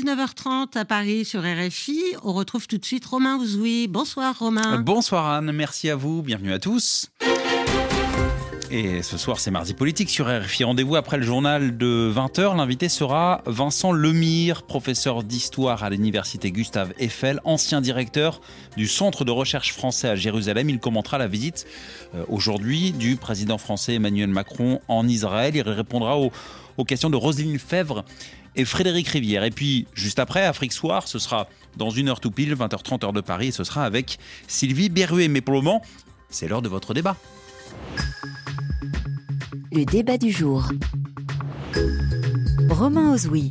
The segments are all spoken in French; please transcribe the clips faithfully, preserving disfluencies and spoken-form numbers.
dix-neuf heures trente à Paris sur R F I. On retrouve tout de suite Romain Ouzouis. Bonsoir Romain. Bonsoir Anne, merci à vous, bienvenue à tous. Et ce soir, c'est Mardi Politique sur R F I. Rendez-vous après le journal de vingt heures. L'invité sera Vincent Lemire, professeur d'histoire à l'université Gustave Eiffel, ancien directeur du Centre de recherche français à Jérusalem. Il commentera la visite euh, aujourd'hui du président français Emmanuel Macron en Israël. Il répondra aux, aux questions de Roselyne Fèvre et Frédéric Rivière. Et puis, juste après, Afrique Soir, ce sera dans une heure tout pile, vingt heures trente heure de Paris, et ce sera avec Sylvie Berruet. Mais pour le moment, c'est l'heure de votre débat. Le débat du jour. Romain Ouzouis.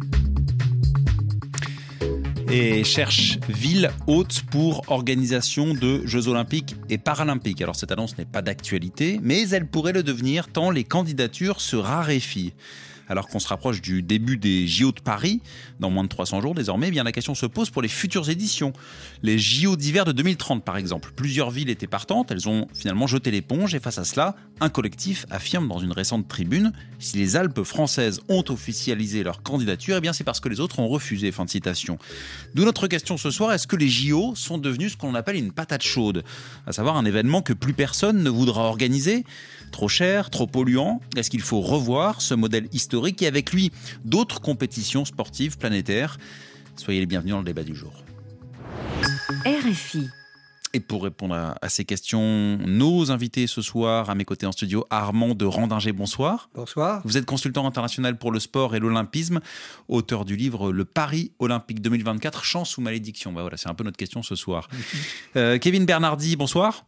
Et cherche ville haute pour organisation de Jeux Olympiques et Paralympiques. Alors cette annonce n'est pas d'actualité, mais elle pourrait le devenir tant les candidatures se raréfient. Alors qu'on se rapproche du début des J O de Paris, dans moins de trois cents jours désormais, eh bien la question se pose pour les futures éditions. Les J O d'hiver de deux mille trente par exemple. Plusieurs villes étaient partantes, elles ont finalement jeté l'éponge et face à cela, un collectif affirme dans une récente tribune « Si les Alpes françaises ont officialisé leur candidature, eh bien c'est parce que les autres ont refusé ». Fin de citation. D'où notre question ce soir, est-ce que les J O sont devenus ce qu'on appelle une patate chaude ? À savoir un événement que plus personne ne voudra organiser ? Trop cher, trop polluant ? Est-ce qu'il faut revoir ce modèle historique et avec lui d'autres compétitions sportives planétaires ? Soyez les bienvenus dans le débat du jour. R F I. Et pour répondre à, à ces questions, nos invités ce soir, à mes côtés en studio, Armand de Randinger, bonsoir. Bonsoir. Vous êtes consultant international pour le sport et l'olympisme, auteur du livre Le Paris Olympique deux mille vingt-quatre, chance ou malédiction. Bah voilà, c'est un peu notre question ce soir. Euh, Kevin Bernardi, bonsoir.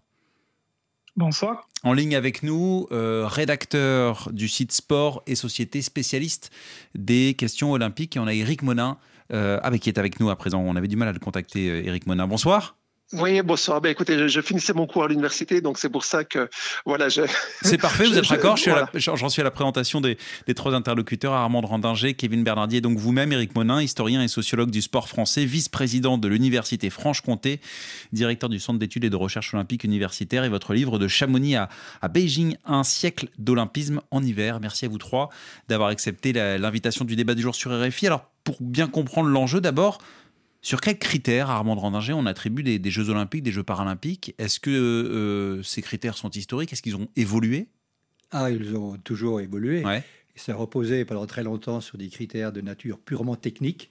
Bonsoir. En ligne avec nous, euh, rédacteur du site Sport et Société, spécialiste des questions olympiques. Et on a Éric Monin euh, ah, qui est avec nous à présent. On avait du mal à le contacter, euh, Éric Monin. Bonsoir. Oui, bonsoir. Ben, écoutez, je, je finissais mon cours à l'université, donc c'est pour ça que voilà. Je, c'est parfait, vous êtes d'accord. Voilà. J'en suis à la présentation des, des trois interlocuteurs, Armand de Randinger, Kevin Bernardi, et donc vous-même, Éric Monin, historien et sociologue du sport français, vice-président de l'université Franche-Comté, directeur du Centre d'études et de recherche olympique universitaire, et votre livre de Chamonix à, à Beijing, un siècle d'olympisme en hiver. Merci à vous trois d'avoir accepté la, l'invitation du débat du jour sur R F I. Alors, pour bien comprendre l'enjeu, d'abord, sur quels critères, Armand de Randinger, on attribue des, des Jeux Olympiques, des Jeux Paralympiques ? Est-ce que euh, ces critères sont historiques ? Est-ce qu'ils ont évolué ? Ah, ils ont toujours évolué. Ouais. Et ça reposait pendant très longtemps sur des critères de nature purement technique.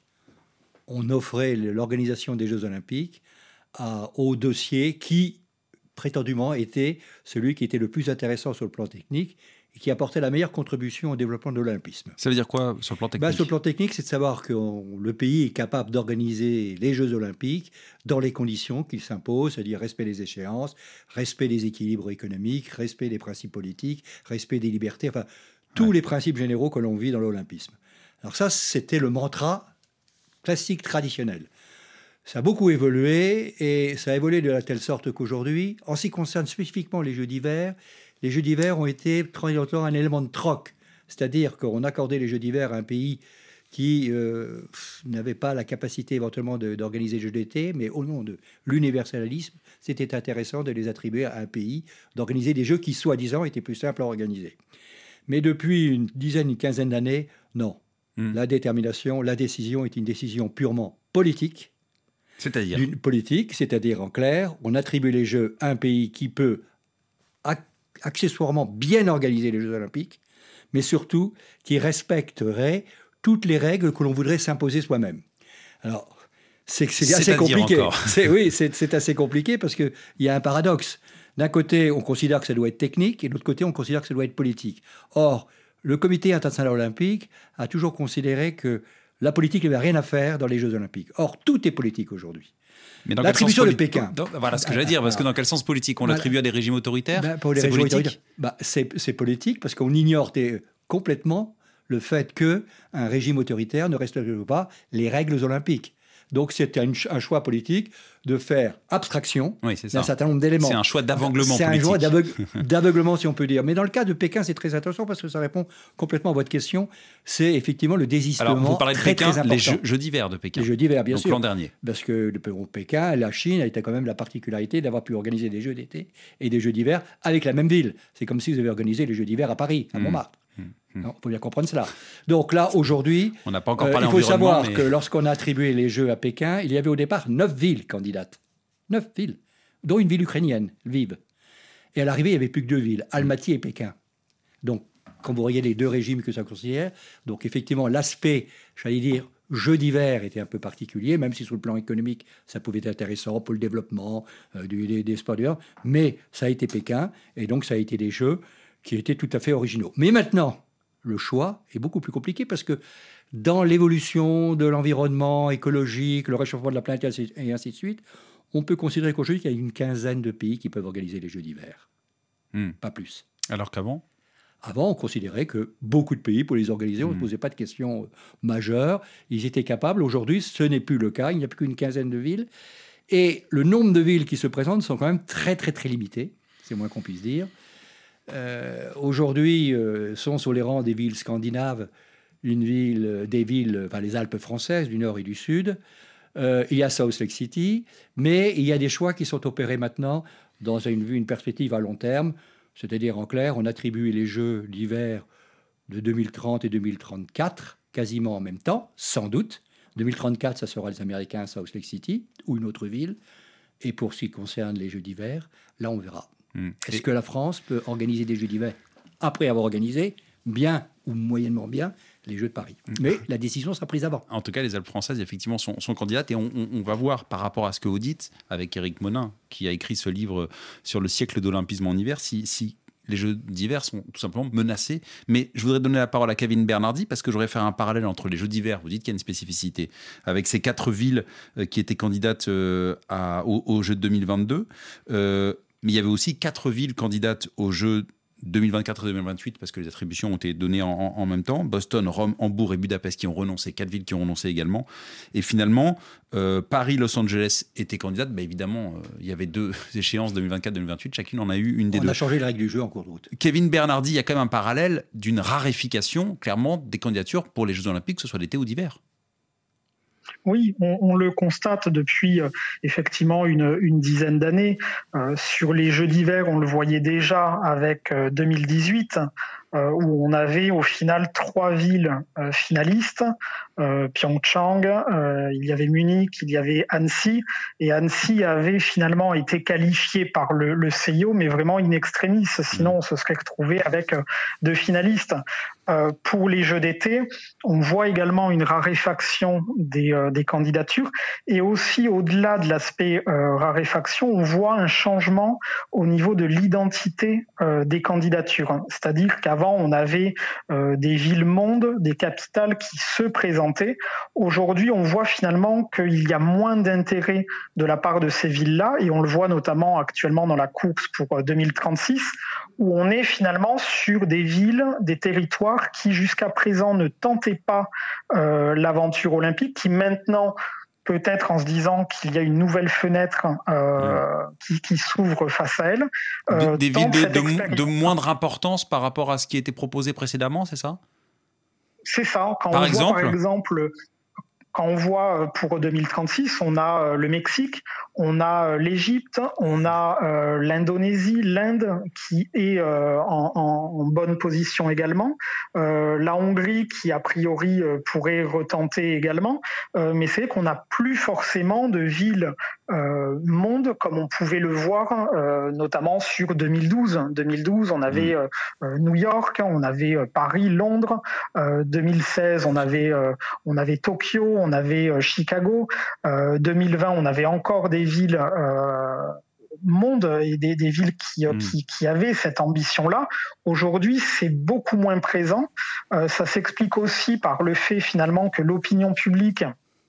On offrait l'organisation des Jeux Olympiques à, au dossier qui, prétendument, était celui qui était le plus intéressant sur le plan technique et qui apportait la meilleure contribution au développement de l'olympisme. Ça veut dire quoi sur le plan technique ? Ben, sur le plan technique, c'est de savoir que on, le pays est capable d'organiser les Jeux Olympiques dans les conditions qu'il s'impose, c'est-à-dire respect des échéances, respect des équilibres économiques, respect des principes politiques, respect des libertés, enfin, tous ouais. les principes généraux que l'on vit dans l'olympisme. Alors ça, c'était le mantra classique, traditionnel. Ça a beaucoup évolué, et ça a évolué de la telle sorte qu'aujourd'hui, en ce qui concerne spécifiquement les Jeux d'hiver, les Jeux d'hiver ont été très longtemps un élément de troc. C'est-à-dire qu'on accordait les Jeux d'hiver à un pays qui euh, n'avait pas la capacité éventuellement de, d'organiser les Jeux d'été, mais au nom de l'universalisme, c'était intéressant de les attribuer à un pays, d'organiser des Jeux qui, soi-disant, étaient plus simples à organiser. Mais depuis une dizaine, une quinzaine d'années, non. Mmh. La détermination, la décision est une décision purement politique. C'est-à-dire D'une politique, c'est-à-dire en clair, on attribue les Jeux à un pays qui peut accessoirement bien organiser les Jeux Olympiques, mais surtout qui respecterait toutes les règles que l'on voudrait s'imposer soi-même. Alors, c'est, c'est, c'est assez compliqué. C'est, oui, c'est, c'est assez compliqué parce qu'il y a un paradoxe. D'un côté, on considère que ça doit être technique, et de l'autre côté, on considère que ça doit être politique. Or, le Comité international olympique a toujours considéré que la politique n'avait rien à faire dans les Jeux Olympiques. Or, tout est politique aujourd'hui. Mais dans l'attribution poli- de Pékin. Dans, voilà ce que j'allais dire, parce que dans quel sens politique ? On l'attribue à des régimes autoritaires ? Ben, pour les c'est régimes politique autoritaires, ben, c'est, c'est politique parce qu'on ignore des, complètement le fait qu'un régime autoritaire ne respecte pas les règles olympiques. Donc c'est un, un choix politique de faire abstraction oui, d'un certain nombre d'éléments. C'est un choix d'aveuglement c'est politique. C'est un choix d'aveug- d'aveuglement, si on peut dire. Mais dans le cas de Pékin, c'est très intéressant parce que ça répond complètement à votre question. C'est effectivement le désistement. Alors, vous parlez de très, Pékin, très important. les jeux, jeux d'hiver de Pékin. Les Jeux d'hiver, bien Donc, sûr. l'an dernier. Parce que au Pékin, la Chine a quand même la particularité d'avoir pu organiser des Jeux d'été et des Jeux d'hiver avec la même ville. C'est comme si vous avez organisé les Jeux d'hiver à Paris, à mmh. Montmartre. Il faut bien comprendre cela. Donc là, aujourd'hui, on n'a pas encore euh, parlé il faut savoir mais... que lorsqu'on a attribué les Jeux à Pékin, il y avait au départ neuf villes candidates. Neuf villes, dont une ville ukrainienne, Lviv. Et à l'arrivée, il n'y avait plus que deux villes, Almaty et Pékin. Donc, quand vous voyez les deux régimes que ça considère, donc effectivement, l'aspect, j'allais dire, Jeux d'hiver était un peu particulier, même si sur le plan économique, ça pouvait être intéressant pour le développement euh, du, des, des sports d'hiver. Mais ça a été Pékin, et donc ça a été des Jeux qui étaient tout à fait originaux. Mais maintenant, le choix est beaucoup plus compliqué parce que dans l'évolution de l'environnement écologique, le réchauffement de la planète et ainsi de suite, on peut considérer qu'aujourd'hui, il y a une quinzaine de pays qui peuvent organiser les Jeux d'hiver. Hmm. Pas plus. Alors qu'avant ? Avant, on considérait que beaucoup de pays, pour les organiser, on ne mmh. posait pas de questions majeures. Ils étaient capables. Aujourd'hui, ce n'est plus le cas. Il n'y a plus qu'une quinzaine de villes. Et le nombre de villes qui se présentent sont quand même très, très, très limités. C'est moins qu'on puisse dire. Euh, aujourd'hui, euh, sont sur les rangs des villes scandinaves, une ville, des villes, enfin les Alpes françaises, du nord et du sud. Euh, il y a Salt Lake City. Mais il y a des choix qui sont opérés maintenant dans une, une perspective à long terme. C'est-à-dire, en clair, on attribue les Jeux d'hiver de deux mille trente et deux mille trente-quatre quasiment en même temps, sans doute. deux mille trente-quatre, ça sera les Américains à Salt Lake City ou une autre ville. Et pour ce qui concerne les Jeux d'hiver, là, on verra. Mmh. Est-ce et... que la France peut organiser des Jeux d'hiver après avoir organisé, bien ou moyennement bien, les Jeux de Paris? Mais la décision sera prise avant. En tout cas, les Alpes françaises, effectivement, sont, sont candidates. Et on, on, on va voir, par rapport à ce que vous dites, avec Éric Monin, qui a écrit ce livre sur le siècle d'olympisme en hiver, si, si les Jeux d'hiver sont tout simplement menacés. Mais je voudrais donner la parole à Kevin Bernardi, parce que je voudrais faire un parallèle entre les Jeux d'hiver, vous dites qu'il y a une spécificité, avec ces quatre villes euh, qui étaient candidates euh, à, aux, aux Jeux de deux mille vingt-deux. Euh, mais il y avait aussi quatre villes candidates aux Jeux deux mille vingt-quatre et deux mille vingt-huit, parce que les attributions ont été données en, en, en même temps. Boston, Rome, Hambourg et Budapest qui ont renoncé, quatre villes qui ont renoncé également. Et finalement, euh, Paris, Los Angeles étaient candidates. Bah, évidemment, euh, il y avait deux échéances, deux mille vingt-quatre et deux mille vingt-huit. Chacune en a eu une des On deux. On a changé les règles du jeu en cours de route. Kevin Bernardi, il y a quand même un parallèle d'une raréfication, clairement, des candidatures pour les Jeux Olympiques, que ce soit d'été ou d'hiver. Oui, on, on le constate depuis euh, effectivement une, une dizaine d'années. Euh, sur les Jeux d'hiver, on le voyait déjà avec euh, deux mille dix-huit, euh, où on avait au final trois villes euh, finalistes. Euh, Pyeongchang, euh, il y avait Munich, il y avait Annecy, et Annecy avait finalement été qualifié par le, le C I O, mais vraiment in extremis, sinon on se serait retrouvé avec euh, deux finalistes. Euh, pour les Jeux d'été, on voit également une raréfaction des, euh, des candidatures, et aussi au-delà de l'aspect euh, raréfaction, on voit un changement au niveau de l'identité euh, des candidatures. C'est-à-dire qu'avant, on avait euh, des villes-mondes, des capitales qui se présentaient. Aujourd'hui, on voit finalement qu'il y a moins d'intérêt de la part de ces villes-là, et on le voit notamment actuellement dans la course pour deux mille trente-six, où on est finalement sur des villes, des territoires qui jusqu'à présent ne tentaient pas euh, l'aventure olympique, qui maintenant, peut-être en se disant qu'il y a une nouvelle fenêtre euh, mmh. qui, qui s'ouvre face à elle. Euh, des, des villes de, de, de moindre importance par rapport à ce qui était proposé précédemment, c'est ça ? C'est ça. Quand par on exemple voit, par exemple, quand on voit pour deux mille trente-six, on a le Mexique, on a l'Égypte, on a euh, l'Indonésie, l'Inde qui est euh, en, en bonne position également, euh, la Hongrie qui a priori euh, pourrait retenter également, euh, mais c'est qu'on n'a plus forcément de villes euh, monde comme on pouvait le voir euh, notamment sur deux mille douze. deux mille douze, on avait euh, New York, on avait euh, Paris, Londres, euh, deux mille seize, on avait, euh, on avait Tokyo, on avait euh, Chicago, euh, deux mille vingt, on avait encore des villes euh, monde et des, des villes qui, mmh. qui, qui avaient cette ambition-là. Aujourd'hui, c'est beaucoup moins présent. Euh, ça s'explique aussi par le fait finalement que l'opinion publique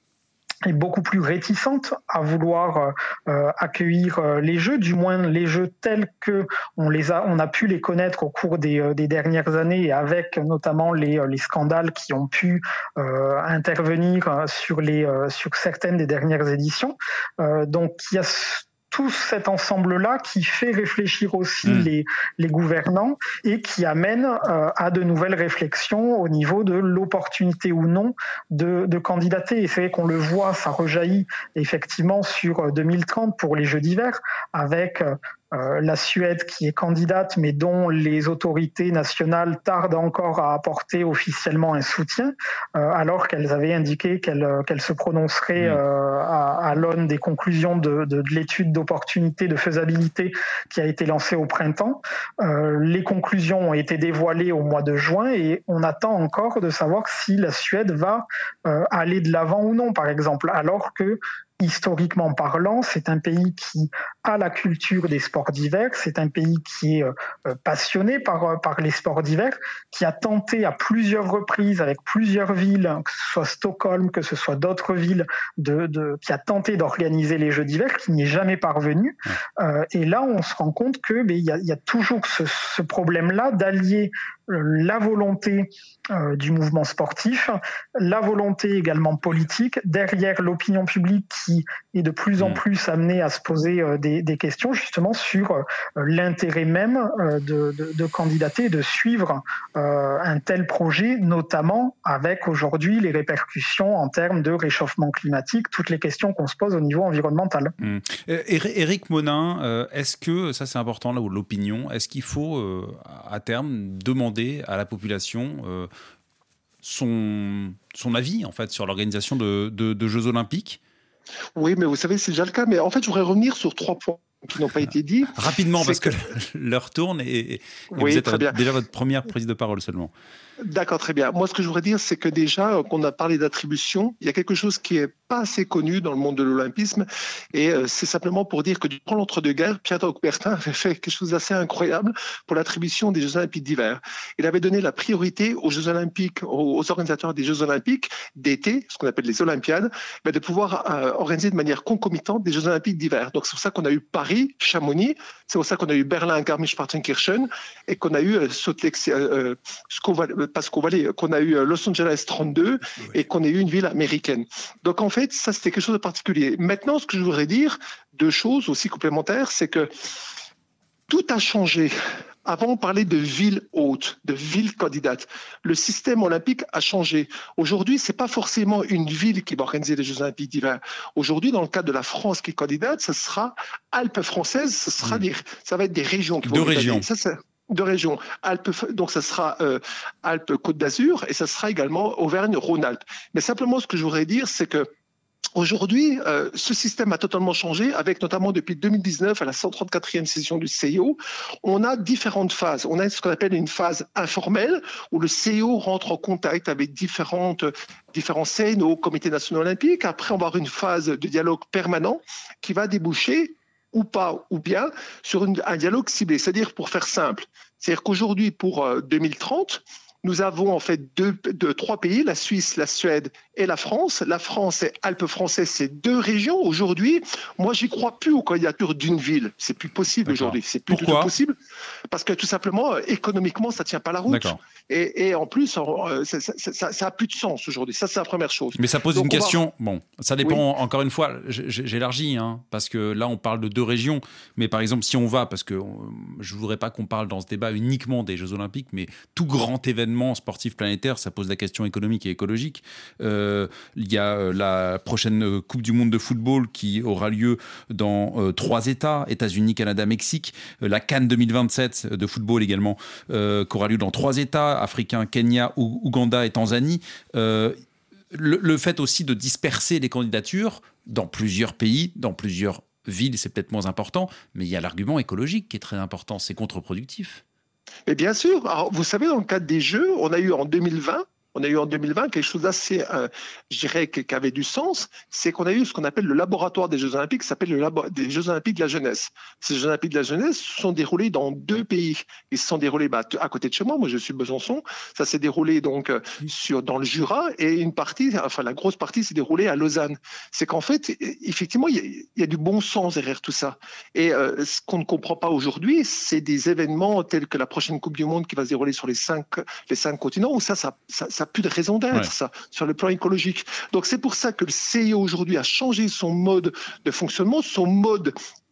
est beaucoup plus réticente à vouloir euh, accueillir euh, les Jeux, du moins les Jeux tels que on les a, on a pu les connaître au cours des, euh, des dernières années, et avec notamment les, les scandales qui ont pu euh, intervenir sur les, euh, sur certaines des dernières éditions. Euh, donc il y a tout cet ensemble-là qui fait réfléchir aussi mmh. les, les gouvernants et qui amène euh, à de nouvelles réflexions au niveau de l'opportunité ou non de, de candidater. Et c'est vrai qu'on le voit, ça rejaillit effectivement sur deux mille trente pour les Jeux d'hiver, avec euh, la Suède qui est candidate, mais dont les autorités nationales tardent encore à apporter officiellement un soutien, euh, alors qu'elles avaient indiqué qu'elles qu'elles se prononceraient euh, à, à l'aune des conclusions de, de, de l'étude d'opportunité, de faisabilité qui a été lancée au printemps. Euh, les conclusions ont été dévoilées au mois de juin et on attend encore de savoir si la Suède va euh, aller de l'avant ou non, par exemple, alors que historiquement parlant, c'est un pays qui a la culture des sports d'hiver, c'est un pays qui est euh, passionné par, par les sports d'hiver, qui a tenté à plusieurs reprises avec plusieurs villes, que ce soit Stockholm, que ce soit d'autres villes, de, de, qui a tenté d'organiser les Jeux d'hiver, qui n'y est jamais parvenu. Euh, et là, on se rend compte que ben, y a, y a toujours ce, ce problème-là d'allier la volonté euh, du mouvement sportif, la volonté également politique, derrière l'opinion publique qui est de plus en plus amenée à se poser euh, des, des questions justement sur euh, l'intérêt même euh, de, de, de candidater, de suivre euh, un tel projet, notamment avec aujourd'hui les répercussions en termes de réchauffement climatique, toutes les questions qu'on se pose au niveau environnemental. Mmh. Éric Monin, euh, est-ce que, ça c'est important là, l'opinion, est-ce qu'il faut euh, à terme demander à la population euh, son, son avis en fait, sur l'organisation de, de, de Jeux Olympiques? Oui, mais vous savez, c'est déjà le cas. Mais en fait, je voudrais revenir sur trois points qui n'ont pas été dits. Rapidement, parce que, que l'heure tourne et, et oui, vous êtes très bien. déjà votre première prise de parole seulement. D'accord, très bien. Moi, ce que je voudrais dire, c'est que déjà, qu'on a parlé d'attribution, il y a quelque chose qui est pas assez connu dans le monde de l'olympisme, et euh, c'est simplement pour dire que durant l'entre-deux-guerres, Pierre de Coubertin avait fait quelque chose d'assez incroyable pour l'attribution des Jeux Olympiques d'hiver. Il avait donné la priorité aux Jeux Olympiques, aux, aux organisateurs des Jeux Olympiques d'été, ce qu'on appelle les Olympiades, mais de pouvoir euh, organiser de manière concomitante des Jeux Olympiques d'hiver. Donc c'est pour ça qu'on a eu Paris, Chamonix, c'est pour ça qu'on a eu Berlin, Garmisch-Partenkirchen, et qu'on a eu euh, Salt Lake, euh, euh, pas Squaw Valley, qu'on a eu Los Angeles trente-deux oui. et qu'on a eu une ville américaine. Donc en fait, ça c'était quelque chose de particulier. Maintenant, ce que je voudrais dire, deux choses aussi complémentaires, c'est que tout a changé. Avant, on parlait de ville hôte, de ville candidate. Le système olympique a changé. Aujourd'hui, c'est pas forcément une ville qui va organiser les Jeux Olympiques d'hiver. Aujourd'hui, dans le cadre de la France qui est candidate, ce sera Alpes françaises, ce sera mmh. des, ça va être des régions qui vont. Deux régions. Ça, c'est de régions. Alpes, donc ça sera euh, Alpes-Côte d'Azur et ça sera également Auvergne-Rhône-Alpes. Mais simplement, ce que je voudrais dire, c'est que aujourd'hui, euh, ce système a totalement changé, avec notamment depuis deux mille dix-neuf, à la cent trente-quatrième session du C I O, on a différentes phases. On a ce qu'on appelle une phase informelle, où le C I O rentre en contact avec différentes, différents C N O, Comité national olympique. Après, on va avoir une phase de dialogue permanent qui va déboucher ou pas, ou bien sur une, un dialogue ciblé. C'est-à-dire, pour faire simple, c'est-à-dire qu'aujourd'hui, pour euh, deux mille trente, nous avons en fait deux, deux, trois pays, la Suisse, la Suède et la France. La France et Alpes françaises, c'est deux régions. Aujourd'hui, moi, j'y crois plus aux candidatures d'une ville. C'est plus possible aujourd'hui. C'est plus Pourquoi ? du tout possible. Parce que tout simplement, économiquement, ça tient pas la route. Et, et en plus, ça, ça, ça, ça a plus de sens aujourd'hui. Ça, c'est la première chose. Mais ça pose Donc, une question. Va... Bon, ça dépend, oui. Encore une fois, j'élargis, hein, parce que là, on parle de deux régions. Mais par exemple, si on va, parce que je voudrais pas qu'on parle dans ce débat uniquement des Jeux Olympiques, mais tout grand événement sportif planétaire, ça pose la question économique et écologique. Euh, il y a la prochaine Coupe du Monde de football qui aura lieu dans euh, trois États, États-Unis, Canada, Mexique. Euh, la Cannes deux mille vingt-sept de football également, euh, qui aura lieu dans trois États, africains, Kenya, Ou- Ouganda et Tanzanie. Euh, le, le fait aussi de disperser les candidatures dans plusieurs pays, dans plusieurs villes, c'est peut-être moins important, mais il y a l'argument écologique qui est très important, c'est contre-productif. Et bien sûr, alors, vous savez, dans le cadre des Jeux, on a eu en deux mille vingt, on a eu en deux mille vingt quelque chose d'assez, euh, je dirais, qui avait du sens, c'est qu'on a eu ce qu'on appelle le laboratoire des Jeux Olympiques, qui s'appelle le labo- des Jeux Olympiques de la jeunesse. Ces Jeux Olympiques de la jeunesse se sont déroulés dans deux pays. Ils se sont déroulés bah, à côté de chez moi, moi je suis Besançon, ça s'est déroulé donc euh, sur, dans le Jura, et une partie, enfin la grosse partie s'est déroulée à Lausanne. C'est qu'en fait, effectivement, il y, a, il y a du bon sens derrière tout ça. Et euh, ce qu'on ne comprend pas aujourd'hui, c'est des événements tels que la prochaine Coupe du Monde qui va se dérouler sur les cinq, les cinq continents, où ça, ça, ça, ça plus de raison d'être, ouais. ça, sur le plan écologique. Donc c'est pour ça que le C I O aujourd'hui a changé son mode de fonctionnement, son mode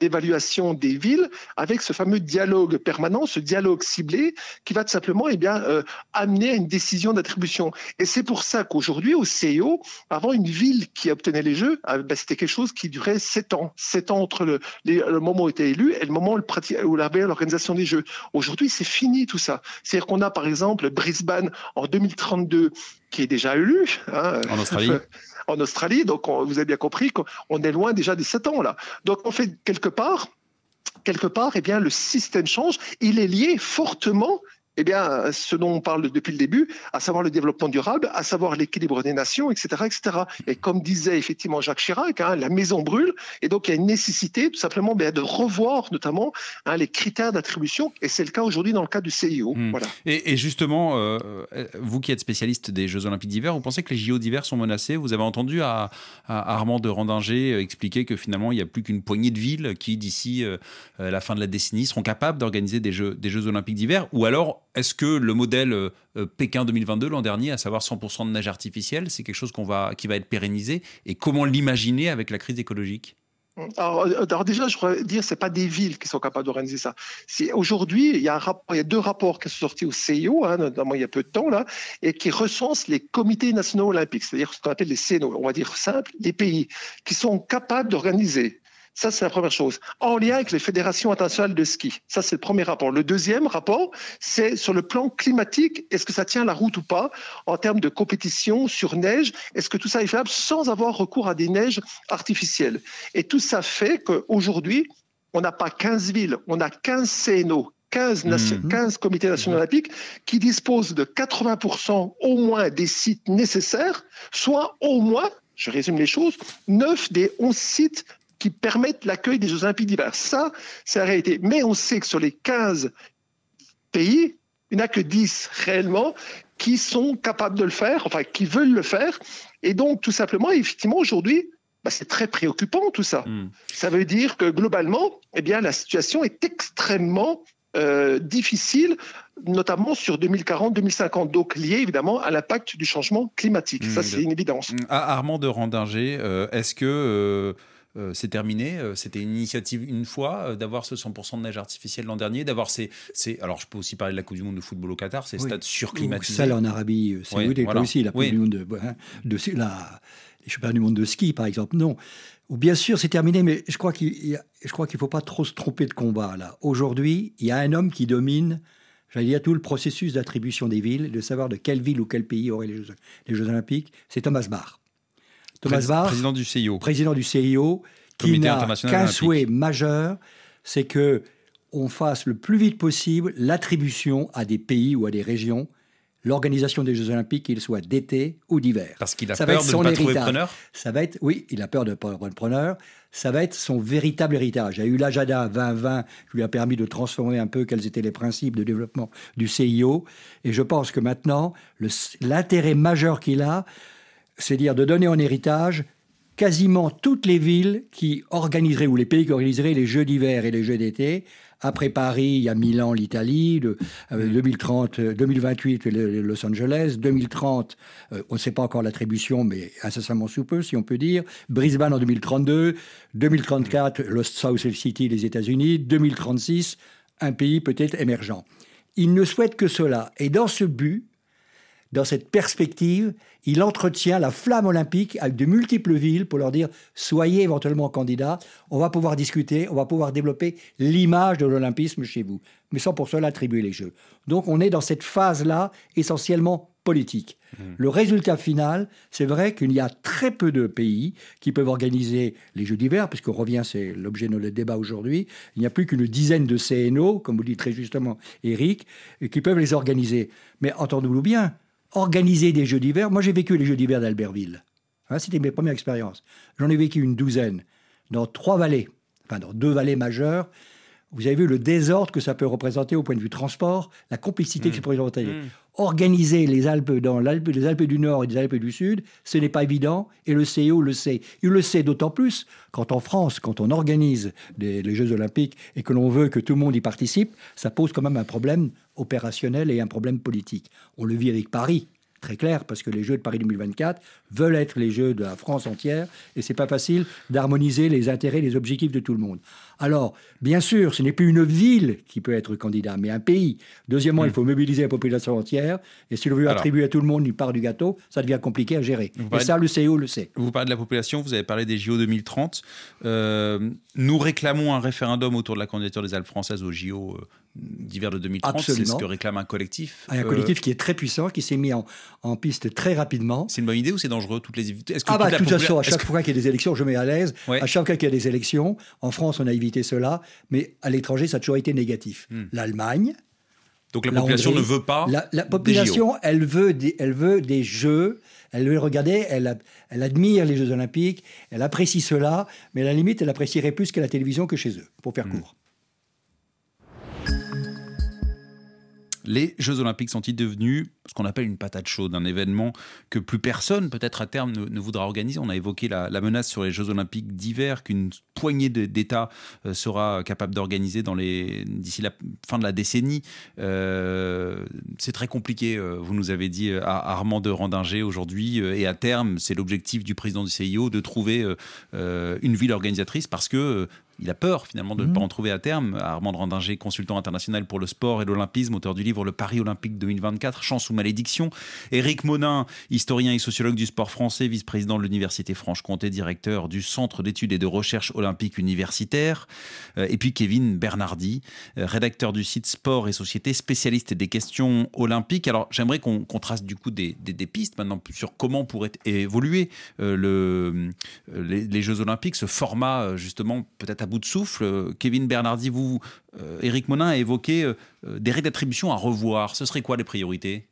d'évaluation des villes avec ce fameux dialogue permanent, ce dialogue ciblé qui va tout simplement eh bien, euh, amener à une décision d'attribution. Et c'est pour ça qu'aujourd'hui, au C I O, avant, une ville qui obtenait les Jeux, euh, ben, c'était quelque chose qui durait sept ans. sept ans entre le, les, le moment où était élu et le moment où, le prati- où il avait l'organisation des Jeux. Aujourd'hui, c'est fini tout ça. C'est-à-dire qu'on a par exemple Brisbane en deux mille trente-deux qui est déjà élu. Hein, en Australie. en Australie, donc on, vous avez bien compris qu'on est loin déjà des sept ans là. Donc on fait quelque part, quelque part, eh bien le système change. Il est lié fortement, eh bien, ce dont on parle depuis le début, à savoir le développement durable, à savoir l'équilibre des nations, et cetera, et cetera. Et comme disait effectivement Jacques Chirac, hein, la maison brûle, et donc il y a une nécessité tout simplement bien, de revoir notamment hein, les critères d'attribution, et c'est le cas aujourd'hui dans le cas du C I O. Mmh. Voilà. Et, et justement, euh, vous qui êtes spécialiste des Jeux Olympiques d'hiver, vous pensez que les J O d'hiver sont menacés? Vous avez entendu à, à Armand de Randinger expliquer que finalement il n'y a plus qu'une poignée de villes qui, d'ici euh, la fin de la décennie, seront capables d'organiser des Jeux, des Jeux Olympiques d'hiver, ou alors est-ce que le modèle euh, Pékin deux mille vingt-deux l'an dernier, à savoir cent pour cent de neige artificielle, c'est quelque chose qu'on va, qui va être pérennisé? Et comment l'imaginer avec la crise écologique? Alors, alors déjà, je voudrais dire, c'est pas des villes qui sont capables d'organiser ça. C'est aujourd'hui, il y a un rapport, il y a deux rapports qui sont sortis au C I O, hein, notamment il y a peu de temps là, et qui recensent les comités nationaux olympiques, c'est-à-dire ce qu'on appelle les C N O, on va dire simple, les pays qui sont capables d'organiser. Ça, c'est la première chose. En lien avec les fédérations internationales de ski. Ça, c'est le premier rapport. Le deuxième rapport, c'est sur le plan climatique. Est-ce que ça tient la route ou pas en termes de compétition sur neige? Est-ce que tout ça est faisable sans avoir recours à des neiges artificielles? Et tout ça fait qu'aujourd'hui, on n'a pas quinze villes, on a quinze C N O. quinze, nation, mmh. quinze comités nationaux mmh. olympiques qui disposent de quatre-vingts pour cent au moins des sites nécessaires, soit au moins, je résume les choses, neuf des onze sites qui permettent l'accueil des Jeux Olympiques d'hiver. Ça, c'est la réalité. Mais on sait que sur les quinze pays, il n'y en a que dix réellement qui sont capables de le faire, enfin qui veulent le faire. Et donc, tout simplement, effectivement, aujourd'hui, bah, c'est très préoccupant tout ça. Mmh. Ça veut dire que globalement, eh bien, la situation est extrêmement euh, difficile, notamment sur deux mille quarante, deux mille cinquante, donc lié évidemment à l'impact du changement climatique. Mmh. Ça, c'est une évidence. À Armand de Randinger, euh, est-ce que... Euh Euh, c'est terminé. Euh, c'était une initiative une fois euh, d'avoir ce cent pour cent de neige artificielle l'an dernier, d'avoir ces, ces... Alors, je peux aussi parler de la Coupe du Monde de football au Qatar, ces oui. stades surclimatisés. Celle en Arabie Saoudite, oui, voilà. aussi la Coupe oui. du Monde de, hein, de la, les championnats du monde de ski, par exemple. Non. Ou bien sûr, c'est terminé, mais je crois qu'il y a, je crois qu'il faut pas trop se tromper de combat là. Aujourd'hui, il y a un homme qui domine, j'allais dire, tout le processus d'attribution des villes, de savoir de quelle ville ou quel pays aurait les Jeux, les Jeux Olympiques. C'est Thomas Bach. Thomas Bach, président du C I O. Président du C I O, qui n'a qu'un souhait majeur, c'est qu'on fasse le plus vite possible l'attribution à des pays ou à des régions, l'organisation des Jeux Olympiques, qu'ils soient d'été ou d'hiver. Parce qu'il a ça peur de ne pas trouver preneur. Ça va être, oui, il a peur de ne pas trouver preneur. Ça va être son véritable héritage. Il y a eu l'Agenda vingt vingt qui lui a permis de transformer un peu quels étaient les principes de développement du C I O. Et je pense que maintenant, le, l'intérêt majeur qu'il a, c'est dire de donner en héritage quasiment toutes les villes qui organiseraient, ou les pays qui organiseraient les Jeux d'hiver et les Jeux d'été. Après Paris, il y a Milan, l'Italie, le, euh, deux mille trente, deux mille vingt-huit, le, Los Angeles, deux mille trente, euh, on ne sait pas encore l'attribution, mais incessamment sous peu, si on peut dire. Brisbane en deux mille trente-deux, deux mille trente-quatre, le South City, les États-Unis, deux mille trente-six, un pays peut-être émergent. Il ne souhaite que cela. Et dans ce but, dans cette perspective, il entretient la flamme olympique avec de multiples villes pour leur dire « soyez éventuellement candidats, on va pouvoir discuter, on va pouvoir développer l'image de l'olympisme chez vous, mais sans pour cela attribuer les Jeux ». Donc on est dans cette phase-là essentiellement politique. Mmh. Le résultat final, c'est vrai qu'il y a très peu de pays qui peuvent organiser les Jeux d'hiver, puisqu'on revient, c'est l'objet de notre débat aujourd'hui, il n'y a plus qu'une dizaine de C N O, comme vous dit très justement Eric, qui peuvent les organiser. Mais entendons-nous bien, organiser des Jeux d'hiver, moi j'ai vécu les Jeux d'hiver d'Albertville. Hein, c'était mes premières expériences. J'en ai vécu une douzaine, dans trois vallées, enfin dans deux vallées majeures. Vous avez vu le désordre que ça peut représenter au point de vue transport, la complexité mmh. que ça peut représenter. Mmh. Organiser les Alpes dans l'Alpe, les Alpes du Nord et les Alpes du Sud, ce n'est pas évident, et le C I O le sait. Il le sait d'autant plus quand en France, quand on organise des, les Jeux Olympiques et que l'on veut que tout le monde y participe, ça pose quand même un problème opérationnel et un problème politique. On le vit avec Paris. très clair, parce que les Jeux de Paris deux mille vingt-quatre veulent être les Jeux de la France entière, et c'est pas facile d'harmoniser les intérêts, les objectifs de tout le monde. Alors, bien sûr, ce n'est plus une ville qui peut être candidat, mais un pays. Deuxièmement, mmh. il faut mobiliser la population entière, et si l'on veut Alors, attribuer à tout le monde une part du gâteau, ça devient compliqué à gérer. Et ça, le C E O le sait. Vous parlez de la population, vous avez parlé des J O deux mille trente. Euh, nous réclamons un référendum autour de la candidature des Alpes françaises aux J O euh, d'hiver de deux mille trente. Absolument. C'est ce que réclame un collectif. Un collectif euh, qui est très puissant, qui s'est mis en, en piste très rapidement. C'est une bonne idée ou c'est dangereux toutes les... Est-ce que Ah bah, de toute popula... façon, à chaque que... fois qu'il y a des élections, je mets à l'aise. Ouais. À chaque fois qu'il y a des élections, en France, on a évité cela, mais à l'étranger, ça a toujours été négatif. Hmm. L'Allemagne... Donc la population Hongrie, ne veut pas La, la population, elle veut, des, elle veut des Jeux, elle veut regarder, elle, elle admire les Jeux Olympiques, elle apprécie cela, mais à la limite, elle apprécierait plus que la télévision que chez eux, pour faire mmh. court. Les Jeux Olympiques sont-ils devenus ce qu'on appelle une patate chaude, un événement que plus personne, peut-être à terme, ne, ne voudra organiser? On a évoqué la, la menace sur les Jeux Olympiques d'hiver qu'une poignée de, d'États euh, sera capable d'organiser dans les, d'ici la fin de la décennie. Euh, c'est très compliqué, euh, vous nous avez dit, à Armand de Randinger aujourd'hui, euh, et à terme, c'est l'objectif du président du C I O de trouver euh, euh, une ville organisatrice parce que euh, il a peur finalement de ne mmh. pas en trouver à terme. Armand de Randinger, consultant international pour le sport et l'olympisme, auteur du livre Le Paris Olympique deux mille vingt-quatre, Chance ou malédiction. Éric Monin, historien et sociologue du sport français, vice-président de l'Université Franche-Comté, directeur du Centre d'études et de recherche olympique universitaire. Et puis Kevin Bernardi, rédacteur du site Sport et Société, spécialiste des questions olympiques. Alors j'aimerais qu'on, qu'on trace du coup des, des, des pistes maintenant sur comment pourrait évoluer euh, le, les, les Jeux Olympiques, ce format justement peut-être à bout de souffle. Kevin Bernardi, vous, euh, Éric Monin a évoqué euh, des règles d'attribution à revoir. Ce serait quoi les priorités?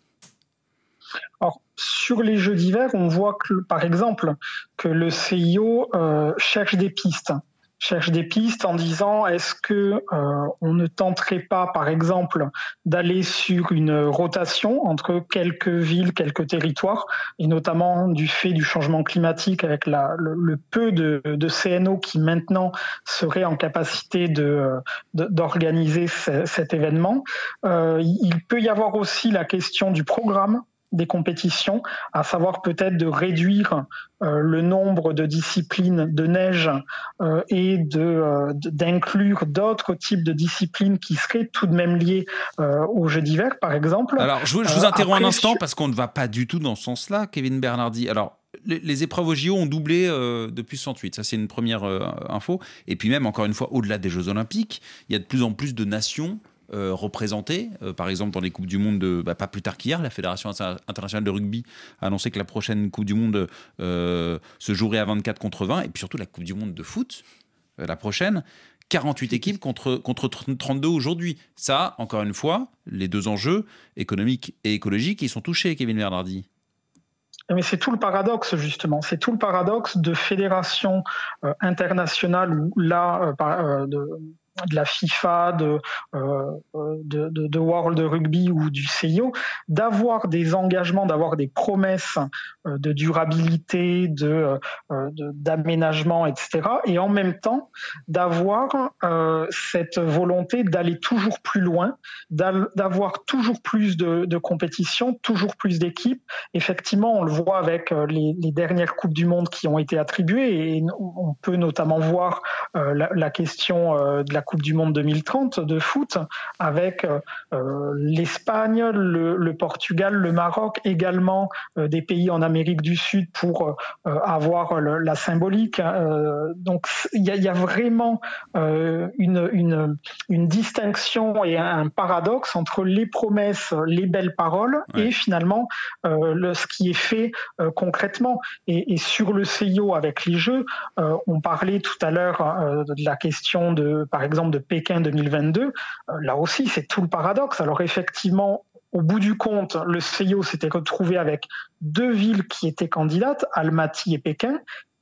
Alors, sur les Jeux d'hiver, on voit que, par exemple, que le C I O euh, cherche des pistes. cherche des pistes en disant est-ce que euh, on ne tenterait pas, par exemple, d'aller sur une rotation entre quelques villes, quelques territoires, et notamment du fait du changement climatique avec la, le, le peu de, de C N O qui maintenant seraient en capacité de, de, d'organiser c- cet événement. Euh, il peut y avoir aussi la question du programme des compétitions, à savoir peut-être de réduire euh, le nombre de disciplines de neige euh, et de, euh, d'inclure d'autres types de disciplines qui seraient tout de même liées euh, aux Jeux d'hiver, par exemple. Alors, je, je vous interromps euh, un instant parce qu'on ne va pas du tout dans ce sens-là, Kevin Bernardi. Alors, les, les épreuves aux J O ont doublé euh, depuis soixante-huit. Ça, c'est une première euh, info. Et puis même, encore une fois, au-delà des Jeux Olympiques, il y a de plus en plus de nations Euh, représentés, euh, par exemple dans les Coupes du Monde, de, bah, pas plus tard qu'hier, la Fédération internationale de rugby a annoncé que la prochaine Coupe du Monde euh, se jouerait à vingt-quatre contre vingt, et puis surtout la Coupe du Monde de foot, euh, la prochaine, quarante-huit équipes contre, contre trente-deux aujourd'hui. Ça, encore une fois, les deux enjeux économiques et écologiques, ils sont touchés, Kevin Bernardi. Mais c'est tout le paradoxe, justement. C'est tout le paradoxe de fédérations euh, internationales où là, euh, par, euh, de, de la FIFA, de, euh, de, de, de World Rugby ou du C I O, d'avoir des engagements, d'avoir des promesses euh, de durabilité, de, euh, de, d'aménagement, et cetera. Et en même temps, d'avoir euh, cette volonté d'aller toujours plus loin, d'avoir toujours plus de, de compétitions, toujours plus d'équipes. Effectivement, on le voit avec les, les dernières Coupes du Monde qui ont été attribuées, et on peut notamment voir euh, la, la question euh, de la Coupe du Monde deux mille trente de foot avec euh, l'Espagne, le, le Portugal, le Maroc, également euh, des pays en Amérique du Sud pour euh, avoir le, la symbolique. Euh, donc il y, y a vraiment euh, une, une, une distinction et un, un paradoxe entre les promesses, les belles paroles ouais. et finalement euh, le, ce qui est fait euh, concrètement. Et, et sur le C I O avec les Jeux, euh, on parlait tout à l'heure euh, de la question de, par exemple, de Pékin deux mille vingt-deux, euh, là aussi c'est tout le paradoxe. Alors effectivement, au bout du compte, le C I O s'était retrouvé avec deux villes qui étaient candidates, Almaty et Pékin.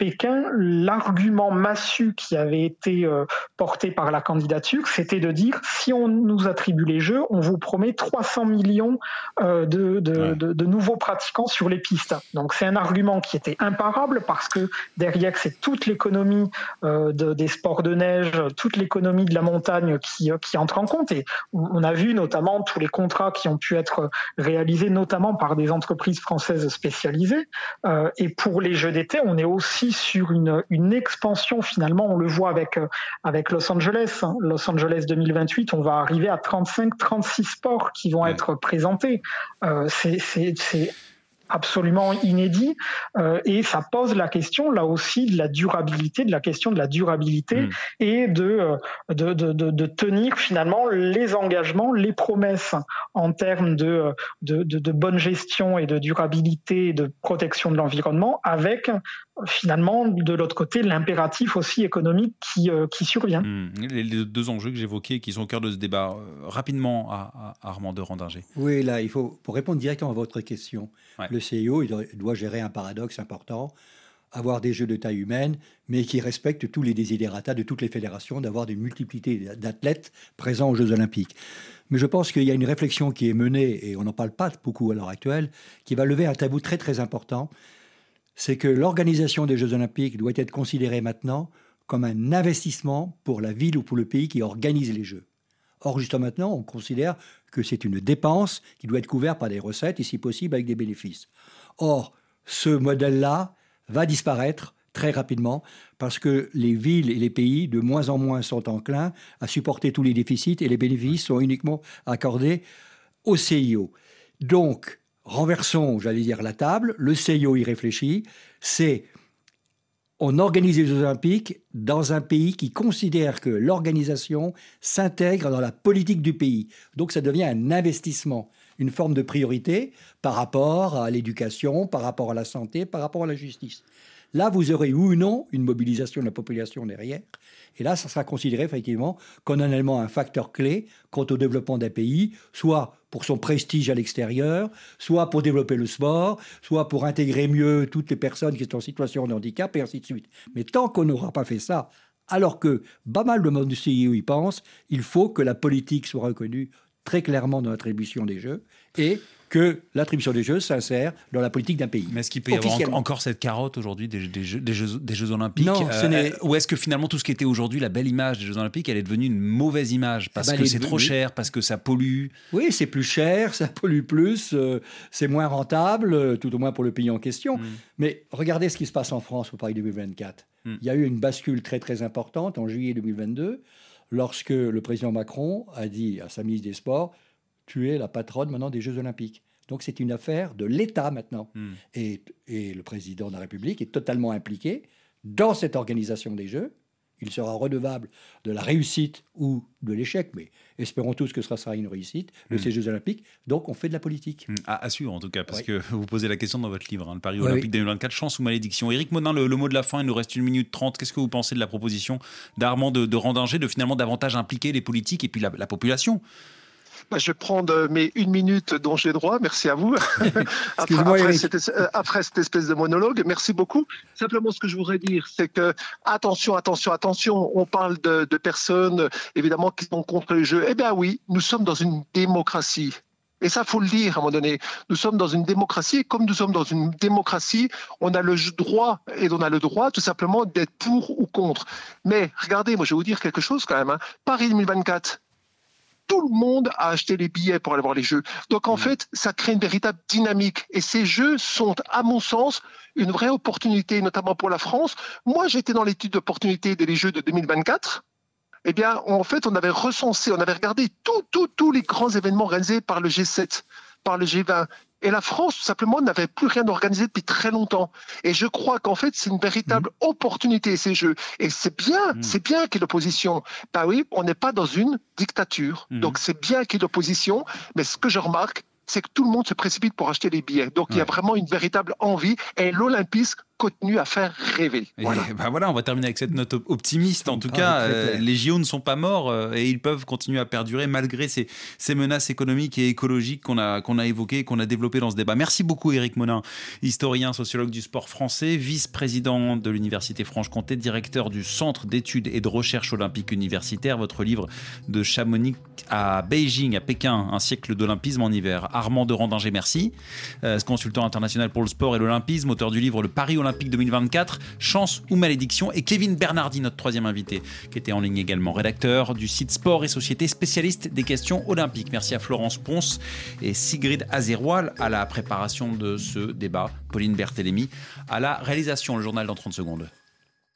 Pékin, l'argument massu qui avait été euh, porté par la candidature, c'était de dire si on nous attribue les Jeux, on vous promet trois cents millions euh, de, de, ouais. de, de nouveaux pratiquants sur les pistes. Donc c'est un argument qui était imparable parce que derrière c'est toute l'économie euh, de, des sports de neige, toute l'économie de la montagne qui, qui entre en compte. Et on a vu notamment tous les contrats qui ont pu être réalisés notamment par des entreprises françaises spécialisées. Euh, et pour les Jeux d'été, on est aussi sur une, une expansion finalement. On le voit avec, avec Los Angeles. Hein. Los Angeles deux mille vingt-huit, on va arriver à trente-cinq trente-six sports qui vont ouais. être présentés. Euh, c'est, c'est, c'est absolument inédit euh, et ça pose la question là aussi de la durabilité, de la question de la durabilité mmh. et de, de, de, de, de tenir finalement les engagements, les promesses en termes de, de, de, de bonne gestion et de durabilité et de protection de l'environnement avec finalement de l'autre côté l'impératif aussi économique qui, euh, qui survient. Mmh. Les, les deux enjeux que j'évoquais qui sont au cœur de ce débat, euh, rapidement à, à Armand de Randinger. Oui, là, il faut, pour répondre directement à votre question, ouais. le C I O il doit, doit gérer un paradoxe important, avoir des jeux de taille humaine, mais qui respectent tous les desiderata de toutes les fédérations, d'avoir une multiplicité d'athlètes présents aux Jeux Olympiques. Mais je pense qu'il y a une réflexion qui est menée, et on n'en parle pas beaucoup à l'heure actuelle, qui va lever un tabou très très important, c'est que l'organisation des Jeux Olympiques doit être considérée maintenant comme un investissement pour la ville ou pour le pays qui organise les Jeux. Or, jusqu'à maintenant, on considère que c'est une dépense qui doit être couverte par des recettes et, si possible, avec des bénéfices. Or, ce modèle-là va disparaître très rapidement parce que les villes et les pays, de moins en moins, sont enclins à supporter tous les déficits et les bénéfices sont uniquement accordés au C I O. Donc, renversons, j'allais dire, la table. Le C I O y réfléchit. C'est... On organise les Jeux Olympiques dans un pays qui considère que l'organisation s'intègre dans la politique du pays. Donc ça devient un investissement, une forme de priorité par rapport à l'éducation, par rapport à la santé, par rapport à la justice. Là, vous aurez ou non une mobilisation de la population derrière. Et là, ça sera considéré effectivement comme un élément, un facteur clé quant au développement d'un pays, soit pour son prestige à l'extérieur, soit pour développer le sport, soit pour intégrer mieux toutes les personnes qui sont en situation de handicap, et ainsi de suite. Mais tant qu'on n'aura pas fait ça, alors que pas mal de monde du C I O y pense, il faut que la politique soit reconnue très clairement dans l'attribution des Jeux et que l'attribution des Jeux s'insère dans la politique d'un pays. Mais est-ce qu'il peut y avoir en- encore cette carotte aujourd'hui des, des, jeux, des, jeux, des Jeux Olympiques Non, ce euh, n'est... Ou est-ce que finalement tout ce qui était aujourd'hui la belle image des Jeux Olympiques, elle est devenue une mauvaise image parce bah, que c'est trop oui. cher, parce que ça pollue? Oui, c'est plus cher, ça pollue plus, euh, c'est moins rentable, euh, tout au moins pour le pays en question. Mm. Mais regardez ce qui se passe en France au Paris deux mille vingt-quatre. Mm. Il y a eu une bascule très très importante en juillet deux mille vingt-deux lorsque le président Macron a dit à sa ministre des Sports « Tu es la patronne maintenant des Jeux Olympiques ». Donc c'est une affaire de l'État maintenant. Mm. Et, et le président de la République est totalement impliqué dans cette organisation des Jeux. Il sera redevable de la réussite ou de l'échec, mais espérons tous que ce sera une réussite de mmh. ces Jeux Olympiques. Donc, on fait de la politique. Mmh. À, à suivre, en tout cas, parce oui. que vous posez la question dans votre livre, hein, le Paris oui, Olympique oui. deux mille vingt-quatre, chance ou malédiction. Éric Monin, le, le mot de la fin, il nous reste une minute trente. Qu'est-ce que vous pensez de la proposition d'Armand de, de Randinger de finalement davantage impliquer les politiques et puis la, la population ? Bah, je vais prendre mes une minute dont j'ai droit. Merci à vous. après, après, cette, après cette espèce de monologue, merci beaucoup. Simplement, ce que je voudrais dire, c'est que attention, attention, attention. On parle de, de personnes, évidemment, qui sont contre les Jeux. Eh bien oui, nous sommes dans une démocratie. Et ça, faut le dire à un moment donné. Nous sommes dans une démocratie. Et comme nous sommes dans une démocratie, on a le droit, et on a le droit tout simplement d'être pour ou contre. Mais regardez, moi, je vais vous dire quelque chose quand même. Hein. Paris deux mille vingt-quatre. Tout le monde a acheté les billets pour aller voir les Jeux. Donc, en mmh. fait, ça crée une véritable dynamique. Et ces Jeux sont, à mon sens, une vraie opportunité, notamment pour la France. Moi, j'étais dans l'étude d'opportunité des Jeux de deux mille vingt-quatre. Eh bien, en fait, on avait recensé, on avait regardé tous tout, tout les grands événements organisés par le G sept, par le G vingt. Et la France, tout simplement, n'avait plus rien organisé depuis très longtemps. Et je crois qu'en fait, c'est une véritable mmh. opportunité, ces Jeux. Et c'est bien, mmh. c'est bien qu'il y ait l'opposition. Ben oui, on n'est pas dans une dictature. Mmh. Donc, c'est bien qu'il y ait l'opposition. Mais ce que je remarque, c'est que tout le monde se précipite pour acheter les billets. Donc, ouais. il y a vraiment une véritable envie. Et l'olympisme continue à faire rêver. Et Voilà. ben voilà, on va terminer avec cette note optimiste. En tout Ah, cas, très euh, clair. les J O ne sont pas morts euh, et ils peuvent continuer à perdurer malgré ces, ces menaces économiques et écologiques qu'on a, qu'on a évoquées, qu'on a développées dans ce débat. Merci beaucoup Éric Monin, historien, sociologue du sport français, vice-président de l'Université Franche-Comté, directeur du Centre d'études et de recherche olympique universitaire. Votre livre de Chamonix à Beijing, à Pékin, un siècle d'olympisme en hiver. Armand de Randinger, merci. Euh, consultant international pour le sport et l'olympisme, auteur du livre Le Paris Olympique deux mille vingt-quatre, Chance ou malédiction. Et Kevin Bernardi, notre troisième invité, qui était en ligne également, rédacteur du site Sport et Société, spécialiste des questions olympiques. Merci à Florence Ponce et Sigrid Azerwal à la préparation de ce débat, Pauline Berthélémy à la réalisation. Le journal dans trente secondes.